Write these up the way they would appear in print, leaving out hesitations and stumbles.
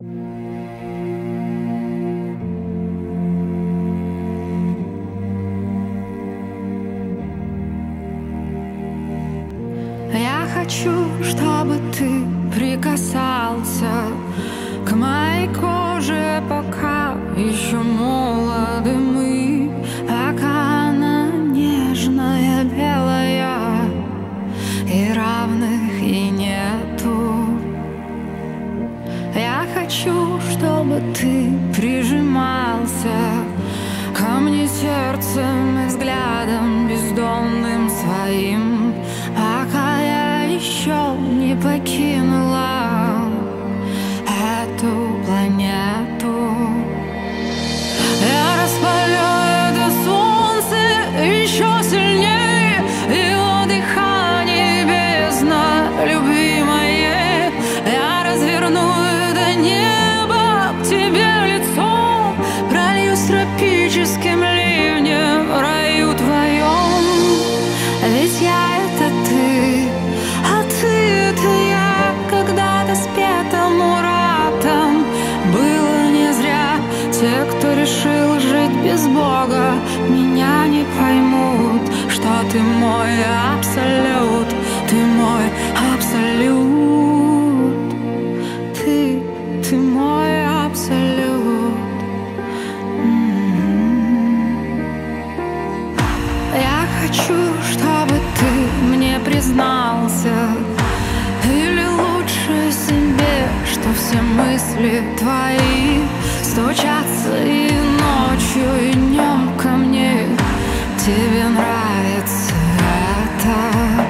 Я хочу, чтобы ты прикасался к моей коже, пока еще молоды мы, пока она нежная, белая, и равных ей нету. Я хочу, чтобы ты прижимался ко мне сердцем и взглядом бездонным своим, пока я еще не покинула эту планету. Я распалю это солнце еще сильнее, его дыхание бездна любви моей. Я разверну это небо к тебе лицом, прольюсь тропическим ливнем в раю твоем. Ведь я — это ты, а ты — это я. Когда-то спета Муратом было не зря. Те, кто решил жить без Бога, меня не поймут, что ты мой абсолют, ты мой абсолют, ты мой абсолют. Я хочу, чтобы ты мне признался, или лучше себе, что все мысли твои стучатся и ночью, и днем ко мне. Тебе нравится это?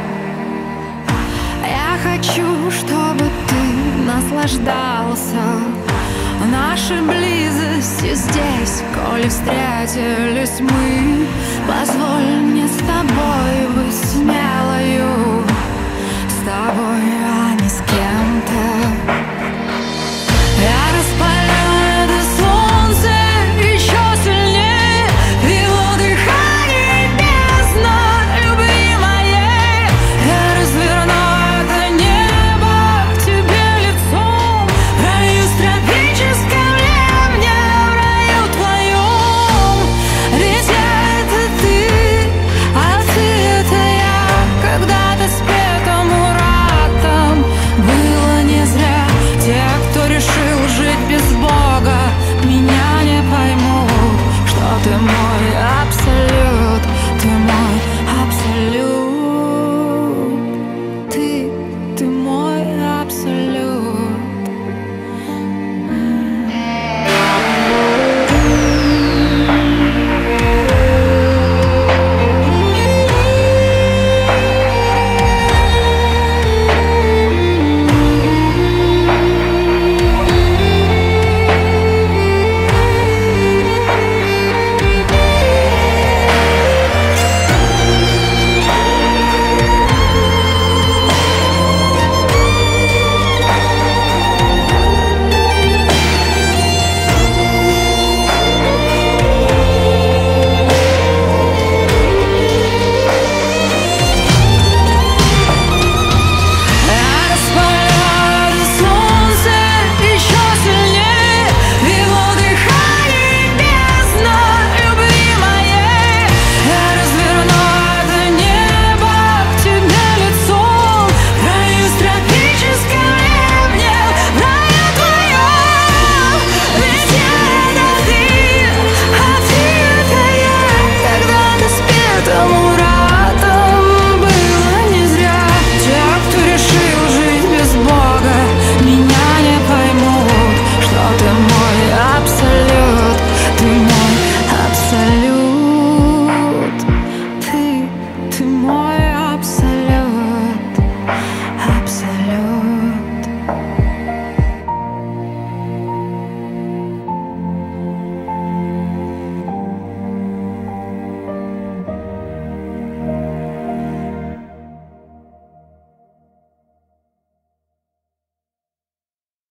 Я хочу, чтобы ты наслаждался нашей близости здесь, коли встретились мы. Позволь мне с тобой быть смелою, с тобой, а не с кем.